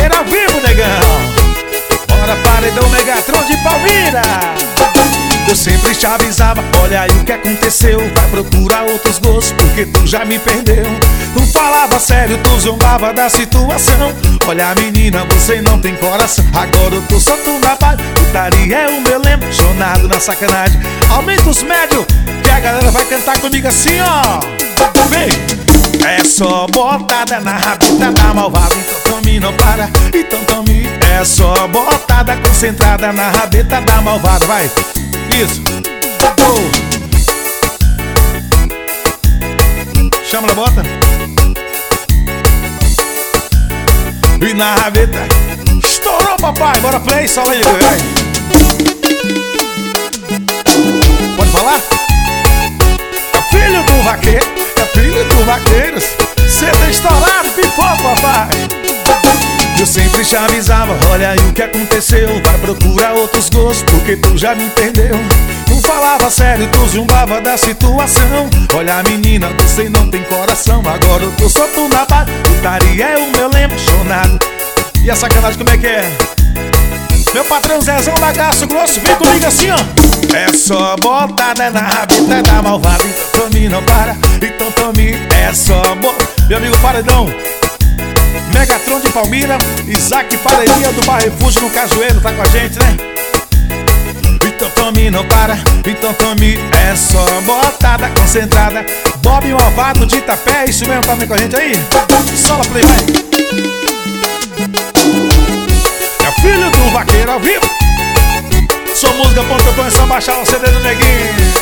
Vaqueiro ao vivo, negão. Bora paredão Megatron de Palmira. Eu sempre te avisava, olha aí o que aconteceu. Vai procurar outros gostos, porque tu já me perdeu. Tu falava sério, tu zombava da situação. Olha menina, você não tem coração. Agora eu tô só tu na paz. Putaria é o meu lema, chonado na sacanagem. Aumenta os médios, que a galera vai cantar comigo assim, ó. Vem! É só botada na rabita da malvada. Então tome, não para, então tome. É só botada concentrada na rabeta da malvada. Vai! Isso! Oh. Chama na bota. E na rabeta. Estourou, papai! Bora play, sola aí, vai! Pode falar? É filho do vaqueiro, é filho do vaqueiro. Cê tá estourado, pipoca, papai! Eu sempre te avisava, olha aí o que aconteceu. Vai procurar outros gostos, porque tu já me perdeu. Tu falava sério, tu zombava da situação. Olha menina, você não tem coração. Agora eu tô só tu na paz. Putaria é o meu lema, chonado. E a sacanagem como é que é? Meu patrão Zezão Bagaço Grosso, vem comigo assim, ó. É só botada na rabita da malvada. Então tome, não para, então tome. É só meu amigo Paredão Megatron de Palmira, Isaac Pareria do Bar Refúgio no Cajueiro, tá com a gente, né? Então tome, não para, então tome. É só botada concentrada. Bob Malvado de Itapé, isso mesmo, tá com a gente aí? Sola play, vai! É filho do vaqueiro ao vivo. Sou música.com, é só baixar o CD do Neguinho.